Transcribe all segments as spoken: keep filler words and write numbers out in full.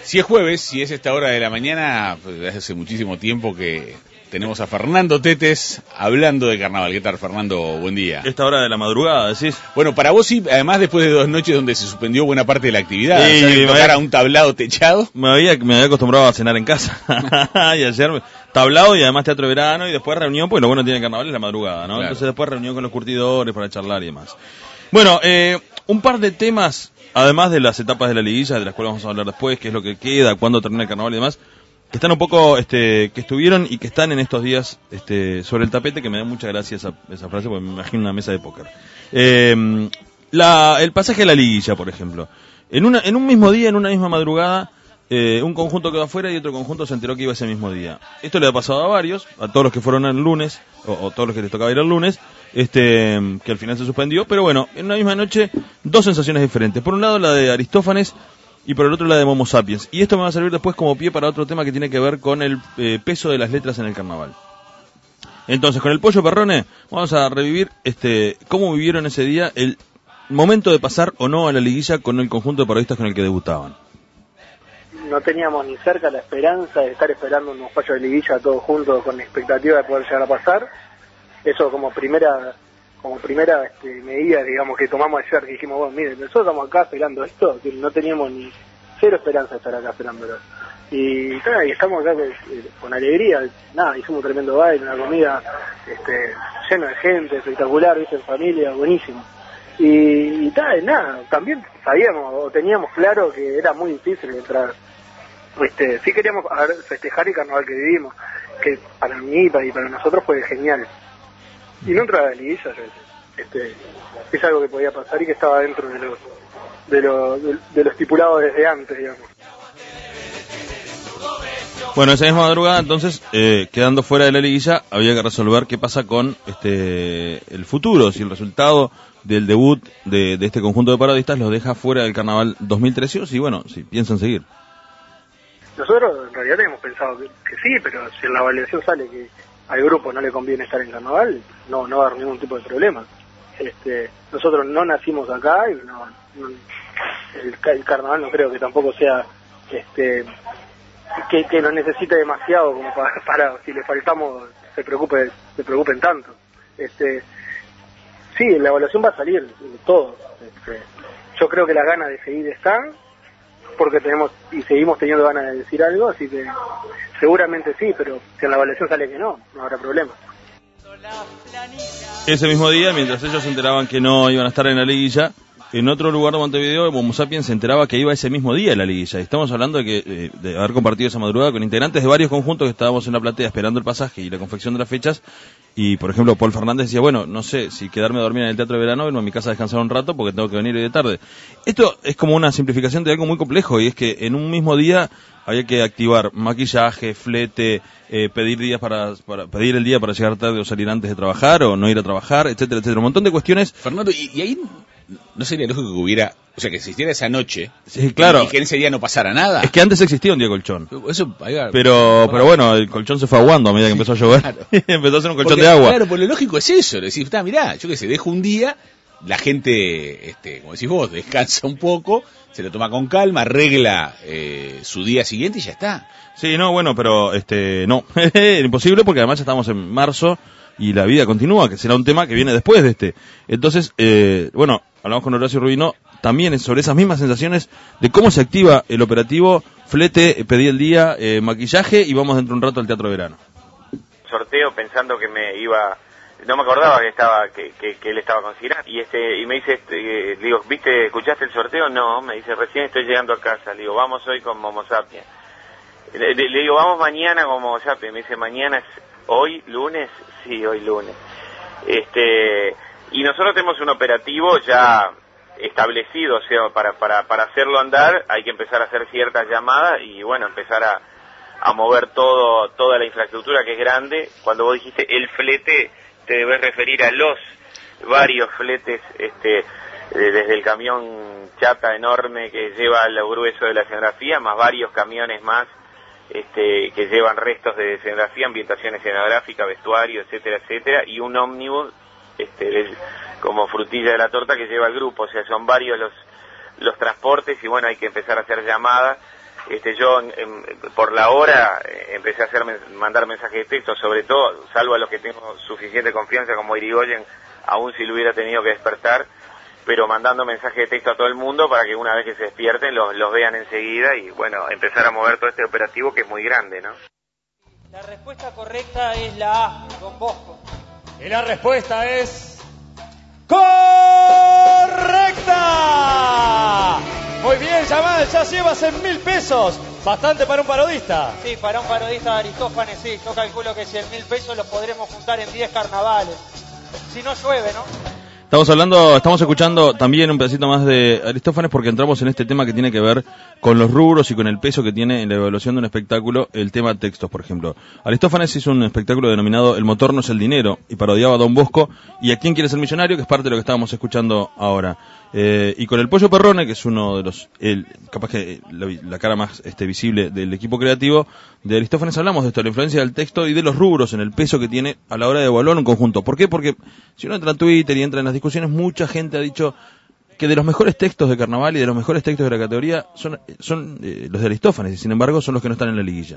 Si es jueves, si es esta hora de la mañana, pues hace muchísimo tiempo que tenemos a Fernando Tetes hablando de carnaval. ¿Qué tal, Fernando? Buen día. Esta hora de la madrugada, decís. Bueno, para vos sí, además después de dos noches donde se suspendió buena parte de la actividad, Sí, ¿sabes? Tocar había, a un tablado techado. Me había, me había acostumbrado a cenar en casa. Y ayer tablado y además teatro de verano y después reunión, pues lo bueno tiene carnaval es la madrugada, ¿no? Claro. Entonces después reunión con los curtidores para charlar y demás. Bueno, eh, un par de temas. Además de las etapas de la liguilla, de las cuales vamos a hablar después, qué es lo que queda, cuándo termina el carnaval y demás, que están un poco, este, que estuvieron y que están en estos días este, sobre el tapete, que me da mucha gracia esa, esa frase, porque me imagino una mesa de póker. Eh, la, el pasaje de la liguilla, por ejemplo. En, una, en un mismo día, en una misma madrugada, eh, un conjunto quedó afuera y otro conjunto se enteró que iba ese mismo día. Esto le ha pasado a varios, a todos los que fueron el lunes, o, o todos los que les tocaba ir el lunes, este que al final se suspendió, pero bueno, en una misma noche, dos sensaciones diferentes. Por un lado la de Aristófanes y por el otro la de Momo Sapiens. Y esto me va a servir después como pie para otro tema que tiene que ver con el eh, peso de las letras en el carnaval. Entonces, con el Pollo Perrone vamos a revivir este cómo vivieron ese día el momento de pasar o no a la liguilla con el conjunto de parodistas con el que debutaban. No teníamos ni cerca la esperanza de estar esperando unos fallos de liguilla todos juntos con expectativa de poder llegar a pasar. Eso como primera como primera este, medida, digamos, que tomamos ayer, que dijimos, bueno, miren, nosotros estamos acá esperando esto, que no teníamos ni cero esperanza de estar acá esperándolo. Y, claro, y estamos acá con, con alegría, nada, hicimos un tremendo baile, una comida este, lleno de gente, espectacular, viste, en familia, buenísimo. Y, y tal, nada, también sabíamos, o teníamos claro que era muy difícil entrar. Este, sí queríamos a ver, festejar el carnaval que vivimos, que para mí y para nosotros fue genial. Y no entrar a la liguilla, este, es algo que podía pasar y que estaba dentro de lo, de lo, de, de lo estipulado desde antes, digamos. Bueno, esa misma madrugada, entonces, eh, quedando fuera de la liguilla, había que resolver qué pasa con este el futuro, si el resultado del debut de, de este conjunto de parodistas los deja fuera del carnaval dos mil trece, y bueno, si piensan seguir. Nosotros en realidad hemos pensado que, que sí, pero si en la evaluación sale que al grupo no le conviene estar en carnaval, no no va a haber ningún tipo de problema. Este, nosotros no nacimos acá y no, no el, el carnaval no creo que tampoco sea este que, que nos necesite demasiado como para, para si le faltamos se preocupe se preocupen tanto. Este, sí, la evaluación va a salir todo. Este, yo creo que las ganas de seguir están, porque tenemos y seguimos teniendo ganas de decir algo, así que seguramente sí, pero si en la evaluación sale que no, no habrá problema. Ese mismo día, mientras ellos se enteraban que no iban a estar en la liguilla, en otro lugar de Montevideo, Momo Sapiens se enteraba que iba ese mismo día a la liguilla. Y estamos hablando de que eh, de haber compartido esa madrugada con integrantes de varios conjuntos que estábamos en la platea esperando el pasaje y la confección de las fechas. Y, por ejemplo, Paul Fernández decía, bueno, no sé si quedarme a dormir en el teatro de verano o irme a mi casa a descansar un rato porque tengo que venir hoy de tarde. Esto es como una simplificación de algo muy complejo, y es que en un mismo día había que activar maquillaje, flete, eh, pedir días para, para pedir el día para llegar tarde o salir antes de trabajar o no ir a trabajar, etcétera, etcétera. Un montón de cuestiones. Fernando, y, y ahí no sería lógico que hubiera, o sea, que existiera esa noche, sí, claro, y que en ese día no pasara nada. Es que antes existía un día colchón. Eso, ahí va, pero, pero bueno, el colchón se fue aguando a medida que empezó a llover. Claro. Empezó a hacer un colchón porque, de agua. Claro, pues lo lógico es eso. Decir, está, mirá, yo que sé, dejo un día, la gente, este, como decís vos, descansa un poco, se lo toma con calma, arregla eh, su día siguiente y ya está. Sí, no, bueno, pero este, no, era imposible porque además ya estamos en marzo y la vida continúa, que será un tema que viene después de este. Entonces, eh, bueno, hablamos con Horacio Rubino también sobre esas mismas sensaciones de cómo se activa el operativo, flete, pedí el día, eh, maquillaje y vamos dentro de un rato al teatro de verano. Sorteo pensando que me iba, no me acordaba que estaba que, que, que él estaba considerando, y este y me dice, este, digo, ¿viste, escuchaste el sorteo? No, me dice, recién estoy llegando a casa. Le digo, vamos hoy con Momo Sapiens. Le, le, le digo, vamos mañana con Momo Sapiens. Me dice, mañana es hoy, lunes. Sí, hoy lunes. Este, y nosotros tenemos un operativo ya establecido, o sea, para para para hacerlo andar hay que empezar a hacer ciertas llamadas y bueno, empezar a a mover todo toda la infraestructura que es grande. Cuando vos dijiste el flete, te debes referir a los varios fletes, este, desde el camión chata enorme que lleva lo grueso de la escenografía, más varios camiones más este, que llevan restos de escenografía, ambientación escenográfica, vestuario, etcétera, etcétera, y un ómnibus este, del, como frutilla de la torta que lleva el grupo. O sea, son varios los los transportes y bueno, hay que empezar a hacer llamadas. Este, yo en, en, por la hora eh, empecé a hacer mandar mensajes de texto, sobre todo, salvo a los que tengo suficiente confianza como Irigoyen, aún si lo hubiera tenido que despertar, pero mandando mensajes de texto a todo el mundo para que una vez que se despierten los, los vean enseguida y bueno, empezar a mover todo este operativo que es muy grande, ¿no? La respuesta correcta es la A, Don Bosco. Y la respuesta es correcta. Muy bien, Yamal, ya llevas en mil pesos. Bastante para un parodista. Sí, para un parodista de Aristófanes, sí. Yo calculo que cien mil pesos los podremos juntar en diez carnavales. Si no llueve, ¿no? Estamos hablando, estamos escuchando también un pedacito más de Aristófanes porque entramos en este tema que tiene que ver con los rubros y con el peso que tiene en la evaluación de un espectáculo el tema textos, por ejemplo. Aristófanes hizo un espectáculo denominado El motor no es el dinero y parodiaba a Don Bosco y a Quién quiere ser millonario, que es parte de lo que estábamos escuchando ahora. Eh, y con el Pollo Perrone, que es uno de los, el, capaz que la, la cara más este, visible del equipo creativo de Aristófanes, hablamos de esto, la influencia del texto y de los rubros en el peso que tiene a la hora de evaluar un conjunto. ¿Por qué? Porque si uno entra en Twitter y entra en las discusiones, mucha gente ha dicho que de los mejores textos de carnaval y de los mejores textos de la categoría son, son eh, los de Aristófanes, y sin embargo son los que no están en la liguilla.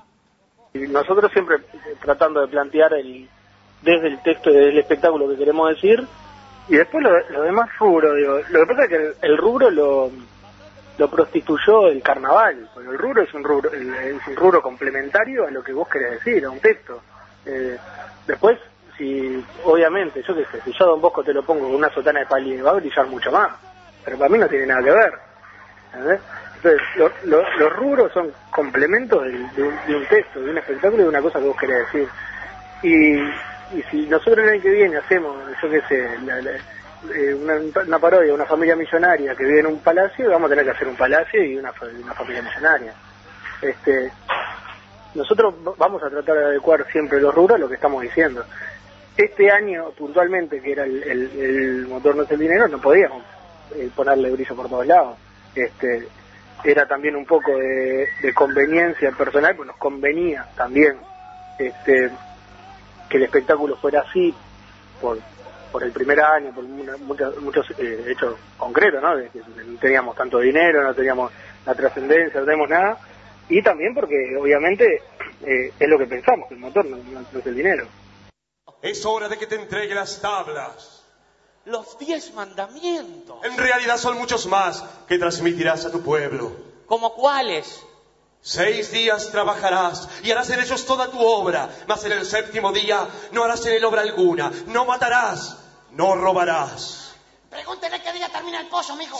Y nosotros siempre tratando de plantear el desde el texto y desde el espectáculo que queremos decir, y después lo, lo demás rubro, digo, lo que pasa es que el, el rubro lo, lo prostituyó el carnaval, porque el rubro es un rubro, es un rubro complementario a lo que vos querés decir, a un texto. Eh, después, si obviamente, yo qué sé, si yo a Don Bosco te lo pongo con una sotana de palio, va a brillar mucho más, pero para mí no tiene nada que ver. ¿Entendés? Entonces, lo, lo, los rubros son complementos de, de, un, de un texto, de un espectáculo, de una cosa que vos querés decir. Y, y si nosotros el año que viene hacemos, yo qué sé, la, la, eh, una, una parodia, una familia millonaria que vive en un palacio, vamos a tener que hacer un palacio y una, una familia millonaria. Este, nosotros vamos a tratar de adecuar siempre los rubros a lo que estamos diciendo. Este año, puntualmente, que era el, el, el motor no es el dinero, no podíamos eh, ponerle brillo por todos lados. Este, era también un poco de, de conveniencia personal, pues nos convenía también este, que el espectáculo fuera así, por, por el primer año, por una, muchos, muchos eh, hechos concretos, ¿no? De que no teníamos tanto dinero, no teníamos la trascendencia, no tenemos nada, y también porque, obviamente, eh, es lo que pensamos, que el motor no, no, no es el dinero. Es hora de que te entregue las tablas. Los diez mandamientos. En realidad son muchos más que transmitirás a tu pueblo. ¿Como cuáles? Seis días trabajarás y harás en ellos toda tu obra, mas en el séptimo día no harás en él obra alguna, no matarás, no robarás. Pregúntele qué día termina el pollo, mijo.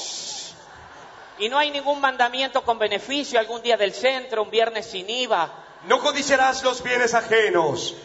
¿Y no hay ningún mandamiento con beneficio, algún día del centro, un viernes sin I V A? No codiciarás los bienes ajenos,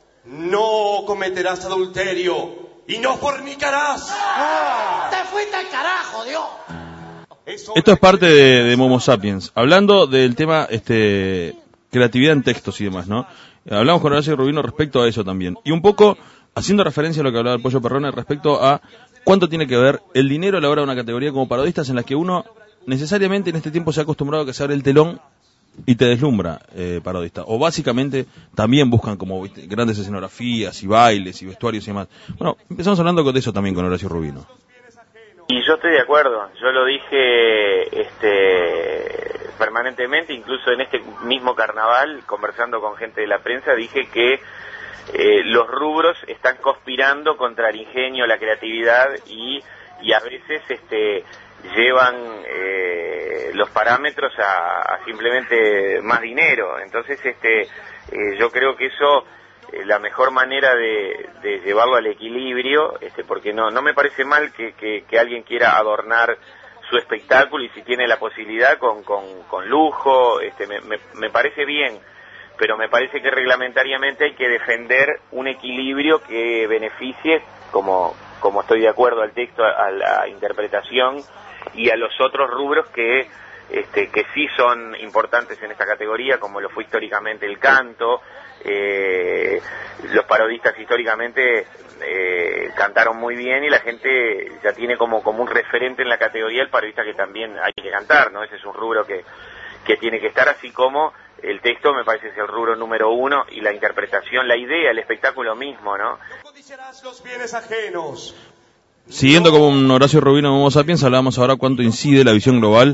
no cometerás adulterio y no fornicarás. ¡Ah! ¡Te fuiste al carajo, Dios! Esto es parte de, de Momo Sapiens, hablando del tema este creatividad en textos y demás, ¿no? Hablamos con Horacio Rubino respecto a eso también, y un poco haciendo referencia a lo que hablaba el Pollo Perrone respecto a cuánto tiene que ver el dinero a la hora de una categoría como parodistas en las que uno necesariamente en este tiempo se ha acostumbrado a que se abre el telón y te deslumbra eh, parodista, o básicamente también buscan como ¿viste? Grandes escenografías y bailes y vestuarios y demás. Bueno, empezamos hablando de eso también con Horacio Rubino. Y yo estoy de acuerdo, yo lo dije este, permanentemente, incluso en este mismo carnaval, conversando con gente de la prensa, dije que eh, los rubros están conspirando contra el ingenio, la creatividad y, y a veces este, llevan eh, los parámetros a, a simplemente más dinero. Entonces este, eh, yo creo que eso... la mejor manera de, de llevarlo al equilibrio, este, porque no no me parece mal que, que, que alguien quiera adornar su espectáculo y si tiene la posibilidad con, con, con lujo, este, me, me, me parece bien, pero me parece que reglamentariamente hay que defender un equilibrio que beneficie, como, como estoy de acuerdo al texto, a, a la interpretación y a los otros rubros que, este, que sí son importantes en esta categoría, como lo fue históricamente el canto. Eh, los parodistas históricamente eh, cantaron muy bien y la gente ya tiene como, como un referente en la categoría el parodista que también hay que cantar, ¿no? Ese es un rubro que, que tiene que estar, así como el texto me parece que es el rubro número uno y la interpretación, la idea, el espectáculo mismo, ¿no? Codiciarás los bienes ajenos. Siguiendo con Horacio Rubino de Homo Sapiens, hablábamos ahora cuánto incide la visión global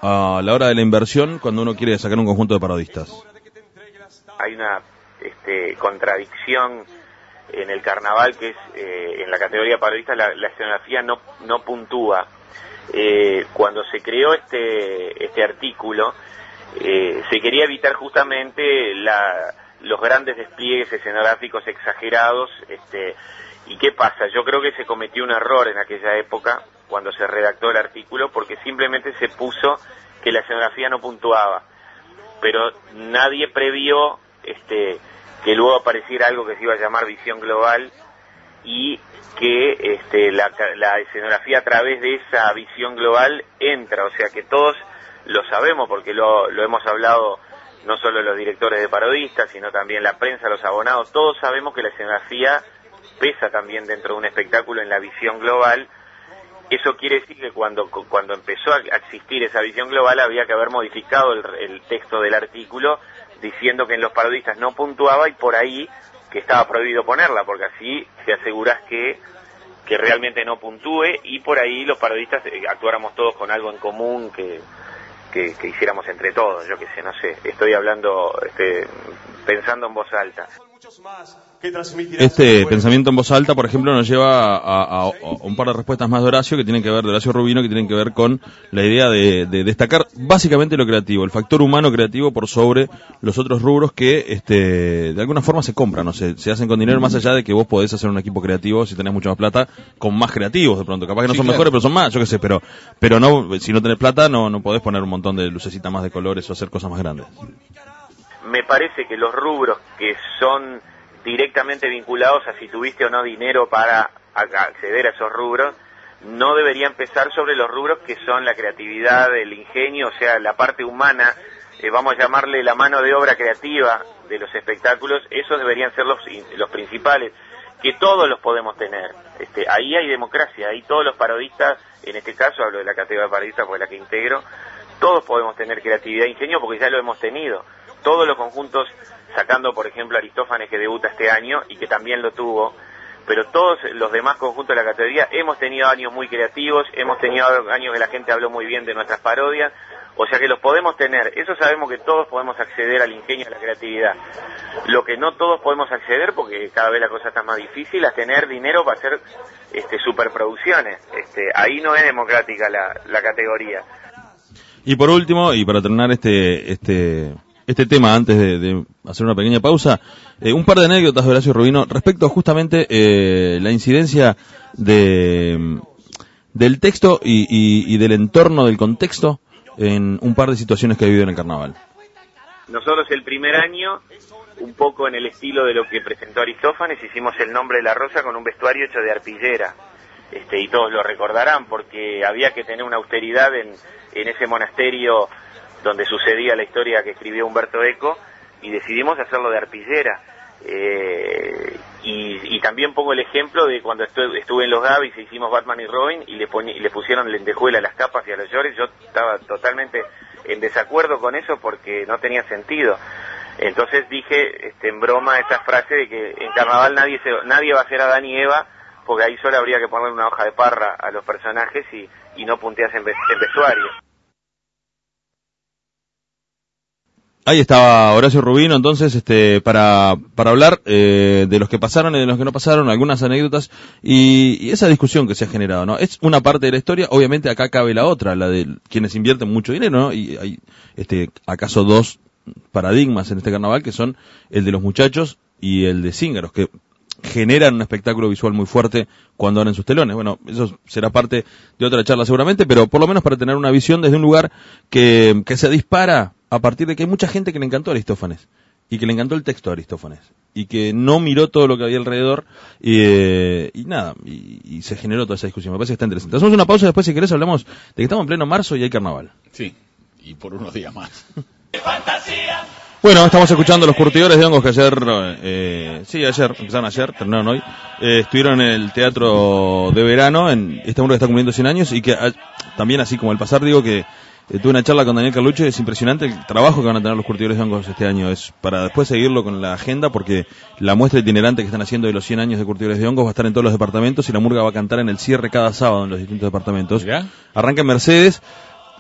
a la hora de la inversión cuando uno quiere sacar un conjunto de parodistas? Hay una este, contradicción en el carnaval, que es eh, en la categoría parodista la, la escenografía no, no puntúa. Eh, cuando se creó este, este artículo, eh, se quería evitar justamente la, los grandes despliegues escenográficos exagerados. Este, ¿Y qué pasa? Yo creo que se cometió un error en aquella época, cuando se redactó el artículo, porque simplemente se puso que la escenografía no puntuaba. Pero nadie previó este, que luego apareciera algo que se iba a llamar visión global, y que este, la, la escenografía a través de esa visión global entra, o sea que todos lo sabemos porque lo, lo hemos hablado no solo los directores de parodistas, sino también la prensa, los abonados, todos sabemos que la escenografía pesa también dentro de un espectáculo en la visión global. Eso quiere decir que cuando, cuando empezó a existir esa visión global había que haber modificado el, el texto del artículo diciendo que en los parodistas no puntuaba, y por ahí que estaba prohibido ponerla, porque así te aseguras que, que realmente no puntúe, y por ahí los parodistas eh, actuáramos todos con algo en común que, que, que hiciéramos entre todos, yo qué sé, no sé, estoy hablando, este, pensando en voz alta. Este pensamiento en voz alta, por ejemplo, nos lleva a, a, a un par de respuestas más de Horacio, que tienen que ver, de Horacio Rubino, que tienen que ver con la idea de, de destacar básicamente lo creativo, el factor humano creativo por sobre los otros rubros que este, de alguna forma se compran, no sé, se hacen con dinero, más allá de que vos podés hacer un equipo creativo si tenés mucha más plata, con más creativos de pronto, capaz que no sí, son claro. mejores, pero son más, yo qué sé, pero pero no, si no tenés plata no, no podés poner un montón de lucecitas más de colores o hacer cosas más grandes. Me parece que los rubros que son directamente vinculados a si tuviste o no dinero para acceder a esos rubros, no debería empezar sobre los rubros que son la creatividad, el ingenio, o sea, la parte humana, eh, vamos a llamarle la mano de obra creativa de los espectáculos. Esos deberían ser los, los principales, que todos los podemos tener. Este, ahí hay democracia, ahí todos los parodistas, en este caso hablo de la categoría de parodistas porque es la que integro, todos podemos tener creatividad e ingenio porque ya lo hemos tenido. Todos los conjuntos, sacando por ejemplo Aristófanes, que debuta este año y que también lo tuvo, pero todos los demás conjuntos de la categoría hemos tenido años muy creativos, hemos tenido años que la gente habló muy bien de nuestras parodias, o sea que los podemos tener. Eso sabemos que todos podemos acceder al ingenio y a la creatividad. Lo que no todos podemos acceder, porque cada vez la cosa está más difícil, es tener dinero para hacer este, superproducciones. Este, ahí no es democrática la, la categoría. Y por último, y para terminar este este este tema, antes de, de hacer una pequeña pausa, eh, un par de anécdotas de Horacio Rubino respecto a justamente eh, la incidencia de del texto y, y, y del entorno, del contexto, en un par de situaciones que ha vivido en el carnaval. Nosotros el primer año, un poco en el estilo de lo que presentó Aristófanes, hicimos El nombre de la rosa con un vestuario hecho de arpillera. Este, y todos lo recordarán porque había que tener una austeridad en, en ese monasterio donde sucedía la historia que escribió Humberto Eco, y decidimos hacerlo de arpillera. Eh, y, y también pongo el ejemplo de cuando estuve, estuve en los Gavis e hicimos Batman y Robin y le, poni, y le pusieron lentejuela a las capas y a los llores. Yo estaba totalmente en desacuerdo con eso porque no tenía sentido. Entonces dije este, en broma esta frase de que en carnaval nadie, se, nadie va a ser Adán y Eva, porque ahí solo habría que poner una hoja de parra a los personajes y, y no punteas en, en vestuario. Ahí estaba Horacio Rubino, entonces, este, para, para hablar eh, de los que pasaron y de los que no pasaron, algunas anécdotas y, y esa discusión que se ha generado, ¿no? Es una parte de la historia, obviamente acá cabe la otra, la de quienes invierten mucho dinero, ¿no? Y hay, este, acaso dos paradigmas en este carnaval, que son el de los muchachos y el de Cíngaros, que generan un espectáculo visual muy fuerte cuando abren sus telones. Bueno, eso será parte de otra charla seguramente, pero por lo menos para tener una visión desde un lugar que, que se dispara a partir de que hay mucha gente que le encantó a Aristófanes y que le encantó el texto de Aristófanes y que no miró todo lo que había alrededor y, eh, y nada, y, y se generó toda esa discusión. Me parece que está interesante. Hacemos una pausa, después si querés hablamos de que estamos en pleno marzo y hay carnaval. Sí, y por unos días más. ¡Fantasía! Bueno, estamos escuchando Los Curtidores de Hongos, que ayer, eh, sí, ayer, empezaron ayer, terminaron hoy, eh, estuvieron en el Teatro de Verano, en esta obra que está cumpliendo cien años, y que a, también, así como al pasar, digo que eh, tuve una charla con Daniel Carlucci, es impresionante el trabajo que van a tener Los Curtidores de Hongos este año, es para después seguirlo con la agenda, porque la muestra itinerante que están haciendo de los cien años de Curtidores de Hongos va a estar en todos los departamentos, y la murga va a cantar en el cierre cada sábado en los distintos departamentos. ¿Ya? Arranca en Mercedes,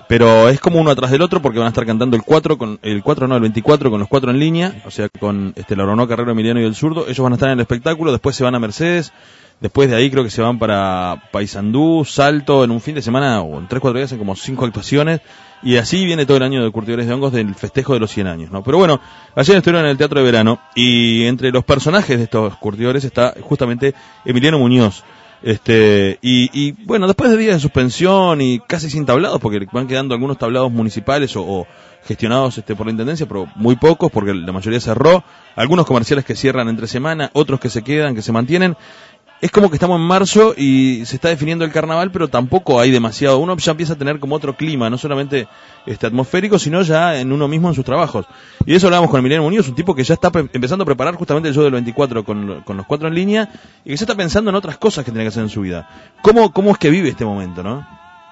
pero es como uno atrás del otro porque van a estar cantando el cuatro, con el cuatro no, el veinticuatro con los cuatro en línea, o sea, con este Lauronó, Carrero, Emiliano y el zurdo. Ellos van a estar en el espectáculo, después se van a Mercedes, después de ahí creo que se van para Paysandú, Salto, en un fin de semana o en tres, cuatro días, en como cinco actuaciones, y así viene todo el año de Curtidores de Hongos del festejo de los cien años, ¿no? Pero bueno, ayer estuvieron en el Teatro de Verano, y entre los personajes de estos curtidores está justamente Emiliano Muñoz. Este, y, y bueno, después de días de suspensión y casi sin tablados, porque van quedando algunos tablados municipales o, o gestionados este, por la Intendencia, pero muy pocos, porque la mayoría cerró, algunos comerciales que cierran entre semana, otros que se quedan, que se mantienen. Es como que estamos en marzo y se está definiendo el carnaval, pero tampoco hay demasiado. Uno ya empieza a tener como otro clima, no solamente este atmosférico, sino ya en uno mismo en sus trabajos. Y eso hablábamos con Emiliano Muñoz, un tipo que ya está pre- empezando a preparar justamente el show del veinticuatro con, con los cuatro en línea, y que ya está pensando en otras cosas que tiene que hacer en su vida. ¿Cómo, cómo es que vive este momento, no?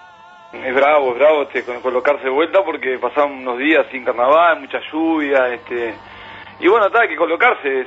Es bravo, es bravo este, colocarse de vuelta porque pasaron unos días sin carnaval, mucha lluvia, este y bueno, está, hay que colocarse.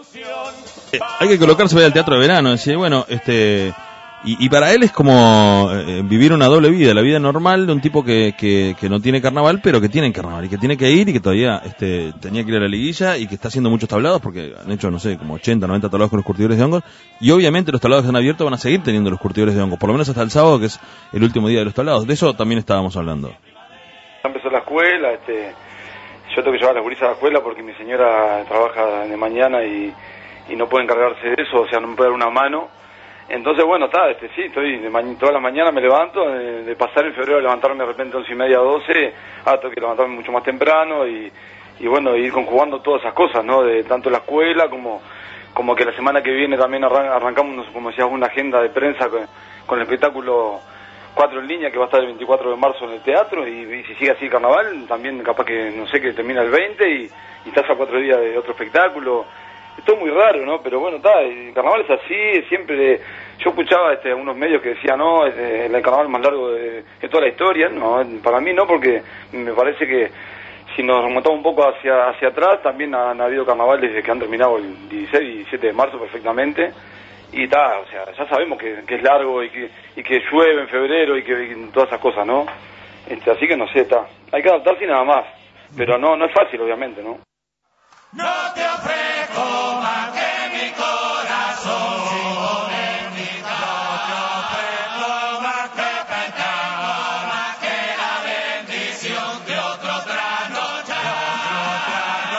Eh, hay que colocarse para ir al Teatro de Verano, decir, bueno, este y, y para él es como eh, vivir una doble vida, la vida normal de un tipo que, que, que no tiene carnaval, pero que tiene carnaval y que tiene que ir y que todavía este tenía que ir a la liguilla y que está haciendo muchos tablados porque han hecho, no sé, como ochenta, noventa tablados con los curtidores de hongos, y obviamente los tablados que han abierto van a seguir teniendo los curtidores de hongos, por lo menos hasta el sábado, que es el último día de los tablados. De eso también estábamos hablando. Empezó la escuela, este yo tengo que llevar a las gurisas a la escuela porque mi señora trabaja de mañana y, y no puede encargarse de eso, o sea, no me puede dar una mano. Entonces, bueno, está, este, sí, estoy de ma- todas las mañanas me levanto, de, de pasar en febrero a levantarme de repente once y media, doce, ah, tengo que levantarme mucho más temprano y, y bueno, ir conjugando todas esas cosas, ¿no? De tanto la escuela como como que la semana que viene también arran- arrancamos, como decías, una agenda de prensa con, con el espectáculo cuatro en línea que va a estar el veinticuatro de marzo en el teatro y, y si sigue así el carnaval, también capaz que, no sé, que termina el veinte y, y estás a cuatro días de otro espectáculo. Esto es muy raro, ¿no? Pero bueno, está, el carnaval es así, siempre. Yo escuchaba este, unos medios que decían, no, es eh, el carnaval más largo de, de toda la historia. No, para mí no, porque me parece que si nos remontamos un poco hacia hacia atrás, también han, han habido carnavales desde que han terminado el dieciséis y diecisiete de marzo perfectamente. Y está, o sea, ya sabemos que, que es largo y que y que llueve en febrero y que y todas esas cosas, ¿no? Este, así que no sé, está. Hay que adaptarse y nada más. Pero no, no es fácil, obviamente, ¿no? No te ofrezco más que mi corazón. En mi no te ofrezco más que pecado, más que la bendición de otro trasnochar. Otro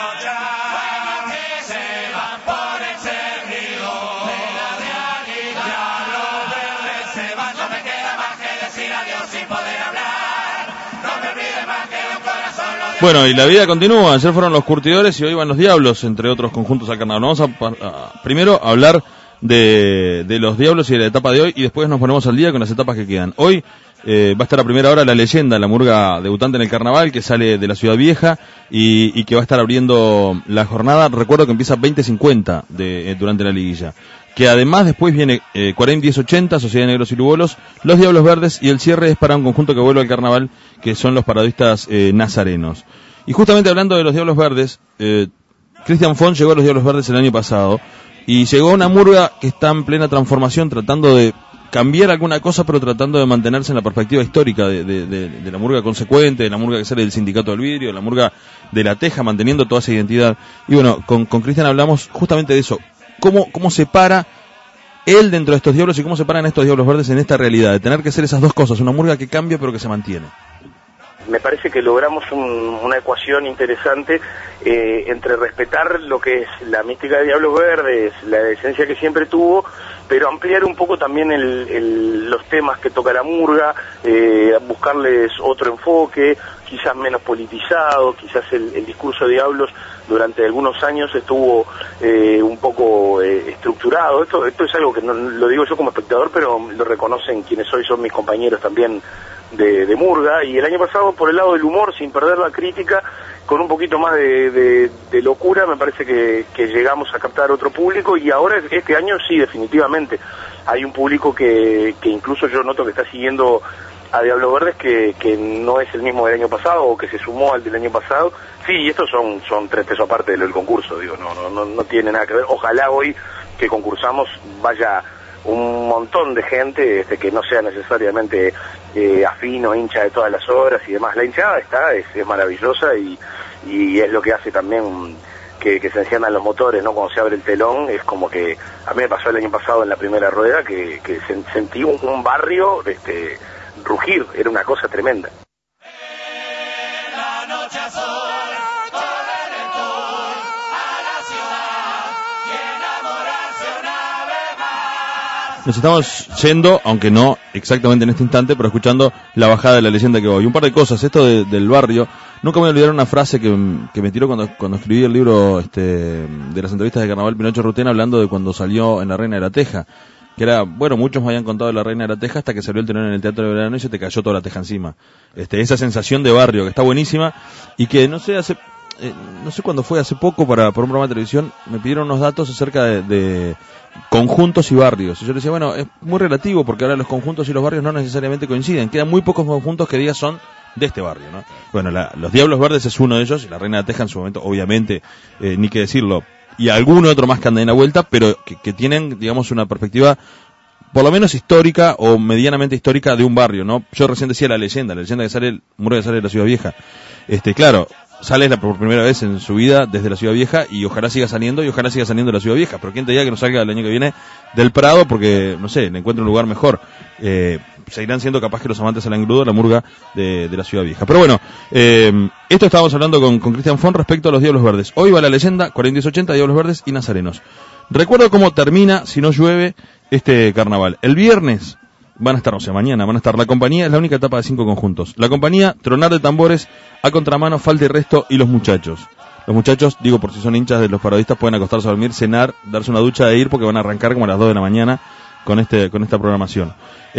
trasnochar. Que se van por el servidor de la realidad. Los verdes se van, no me queda más que decir adiós sin poder hablar. No me olvides más que un corazón. Bueno, y la vida continúa. Ayer fueron los curtidores y hoy van los diablos, entre otros conjuntos al carnaval. Vamos a, a primero hablar de, de los diablos y de la etapa de hoy y después nos ponemos al día con las etapas que quedan. Hoy eh, va a estar a primera hora La Leyenda, la murga debutante en el carnaval que sale de la Ciudad Vieja y, y que va a estar abriendo la jornada. Recuerdo que empieza veinte cincuenta de, eh, durante la liguilla. Que además después viene eh, cuarenta diez ochenta, Sociedad de Negros y Lugolos, Los Diablos Verdes y el cierre es para un conjunto que vuelve al carnaval, que son los parodistas eh, nazarenos. Y justamente hablando de Los Diablos Verdes, eh, Cristian Font llegó a Los Diablos Verdes el año pasado y llegó a una murga que está en plena transformación, tratando de cambiar alguna cosa, pero tratando de mantenerse en la perspectiva histórica de, de, de, de la murga consecuente, de la murga que sale del Sindicato del Vidrio, de la murga de la Teja, manteniendo toda esa identidad. Y bueno, con, con Cristian hablamos justamente de eso. ¿Cómo, cómo se para él dentro de estos diablos y cómo se paran estos diablos verdes en esta realidad? De tener que ser esas dos cosas, una murga que cambia pero que se mantiene. Me parece que logramos un, una ecuación interesante eh, entre respetar lo que es la mística de Diablos Verdes, la esencia que siempre tuvo, pero ampliar un poco también el, el, los temas que toca la murga, eh, buscarles otro enfoque, quizás menos politizado, quizás el, el discurso de Diablos durante algunos años estuvo eh, un poco eh, estructurado. Esto, esto es algo que no lo digo yo como espectador, pero lo reconocen quienes hoy son mis compañeros también de, de murga, y el año pasado por el lado del humor, sin perder la crítica, con un poquito más de, de, de locura, me parece que, que llegamos a captar otro público, y ahora este año sí, definitivamente, hay un público que, que incluso yo noto que está siguiendo a Diablos Verdes, que, que no es el mismo del año pasado, o que se sumó al del año pasado. Sí, y estos son, son tres pesos aparte del concurso, digo, no, no, no, no tiene nada que ver. Ojalá hoy que concursamos vaya un montón de gente, este, que no sea necesariamente eh, afino, hincha de todas las horas y demás. La hinchada está, es, es maravillosa y, y es lo que hace también que, que se enciendan los motores, ¿no? Cuando se abre el telón, es como que, a mí me pasó el año pasado en la primera rueda, que, que se, sentí un, un barrio este, rugir, era una cosa tremenda. Nos estamos yendo, aunque no exactamente en este instante, pero escuchando la bajada de la leyenda que voy. Un par de cosas, esto de, del barrio. Nunca me voy a olvidar una frase que, que me tiró cuando, cuando escribí el libro este, de las entrevistas de Carnaval Pinocho Rutena, hablando de cuando salió en La Reina de la Teja. Que era, bueno, muchos me habían contado de La Reina de la Teja hasta que salió el telón en el Teatro de Verano y se te cayó toda la teja encima. Este, esa sensación de barrio que está buenísima y que no sé, hace... Eh, no sé cuándo fue, hace poco, para, para un programa de televisión, me pidieron unos datos acerca de, de conjuntos y barrios. Y yo le decía, bueno, es muy relativo porque ahora los conjuntos y los barrios no necesariamente coinciden. Quedan muy pocos conjuntos que digas son de este barrio, ¿no? Bueno, la, los Diablos Verdes es uno de ellos, y La Reina de la Teja en su momento, obviamente, eh, ni que decirlo, y alguno otro más que anda en la vuelta, pero que, que tienen, digamos, una perspectiva por lo menos histórica o medianamente histórica de un barrio, ¿no? Yo recién decía la leyenda, la leyenda que sale, el muro que sale de la Ciudad Vieja. Este, claro, sale la, por primera vez en su vida desde la Ciudad Vieja y ojalá siga saliendo y ojalá siga saliendo de la Ciudad Vieja, pero quién te diga que no salga el año que viene del Prado porque, no sé, le encuentre un lugar mejor. Eh, seguirán siendo capaz que los amantes al engrudo la murga de, de la Ciudad Vieja. Pero bueno, eh, esto estábamos hablando con, con Cristian Fon respecto a los Diablos Verdes. Hoy va la leyenda, cuarenta y ochenta, Diablos Verdes y Nazarenos. Recuerdo cómo termina, si no llueve, este carnaval. El viernes van a estar, o sea, mañana van a estar la compañía, es la única etapa de cinco conjuntos. La compañía, tronar de tambores, a contramano, falta y resto, y los muchachos. Los muchachos, digo, por si son hinchas de los parodistas, pueden acostarse a dormir, cenar, darse una ducha e ir, porque van a arrancar como a las dos de la mañana con este con esta programación.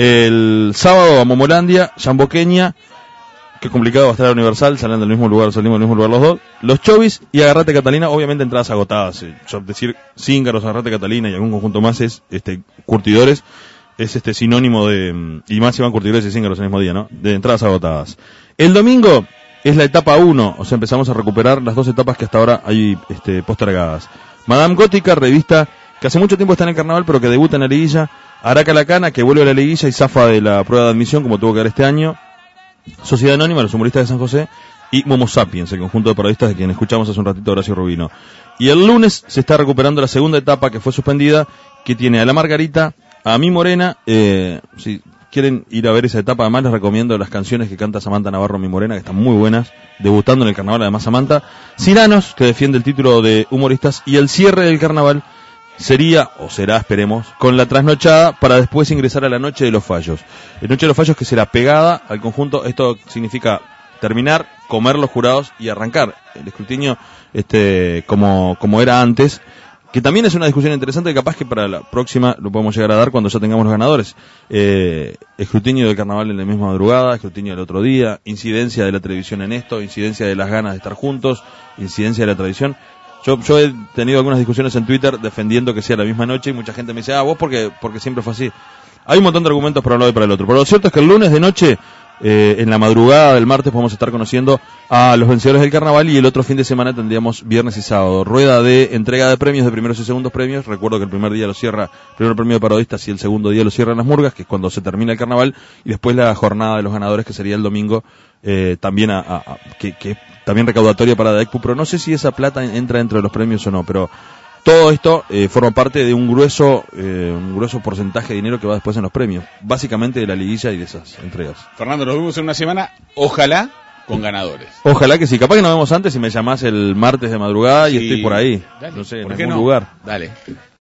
El sábado a Momolandia, Yamboqueña, qué complicado va a estar la Universal, salen del mismo lugar, salimos del mismo lugar los dos. Los Chovis y Agarrate Catalina, obviamente entradas agotadas. Yo decir Cíngaros, Agarrate Catalina y algún conjunto más es este curtidores. Es este sinónimo de, y más si van curtidores y cíngaros el mismo día, ¿no? De entradas agotadas. El domingo es la etapa uno, o sea, empezamos a recuperar las dos etapas que hasta ahora hay este, postergadas. Madame Gótica, revista que hace mucho tiempo está en el carnaval, pero que debuta en la liguilla. Araca Lacana, que vuelve a la liguilla y zafa de la prueba de admisión, como tuvo que dar este año. Sociedad Anónima, los humoristas de San José. Y Momo Sapiens, el conjunto de parodistas de quien escuchamos hace un ratito, Horacio Rubino. Y el lunes se está recuperando la segunda etapa que fue suspendida, que tiene a la Margarita, a Mi Morena. Eh, si quieren ir a ver esa etapa, además les recomiendo las canciones que canta Samantha Navarro, Mi Morena, que están muy buenas, debutando en el carnaval además Samantha. Ciranos, que defiende el título de humoristas, y el cierre del carnaval sería, o será, esperemos, con la trasnochada para después ingresar a la Noche de los Fallos. La Noche de los Fallos que será pegada al conjunto, esto significa terminar, comer los jurados y arrancar el escrutinio este como como era antes, que también es una discusión interesante que capaz que para la próxima lo podemos llegar a dar cuando ya tengamos los ganadores. Eh, escrutinio del carnaval en la misma madrugada, escrutinio del otro día, incidencia de la televisión en esto, incidencia de las ganas de estar juntos, incidencia de la tradición. Yo, yo he tenido algunas discusiones en Twitter defendiendo que sea la misma noche y mucha gente me dice, ah, vos porque, porque siempre fue así. Hay un montón de argumentos para un lado y para el otro, pero lo cierto es que el lunes de noche, eh, en la madrugada del martes, podemos estar conociendo a los vencedores del carnaval, y el otro fin de semana tendríamos viernes y sábado rueda de entrega de premios, de primeros y segundos premios. Recuerdo que el primer día lo cierra el primer premio de parodistas y el segundo día lo cierran las murgas, que es cuando se termina el carnaval, y después la jornada de los ganadores, que sería el domingo, eh, también a, a, a que, que también recaudatoria para D A E C P U, pero no sé si esa plata entra dentro de los premios o no, pero todo esto eh, forma parte de un grueso eh, un grueso porcentaje de dinero que va después en los premios, básicamente de la liguilla y de esas entregas. Fernando, nos vemos en una semana, ojalá con ganadores. Ojalá que sí, capaz que nos vemos antes y me llamás el martes de madrugada y sí, estoy por ahí, dale, no sé, en ¿por algún qué no? lugar. Dale.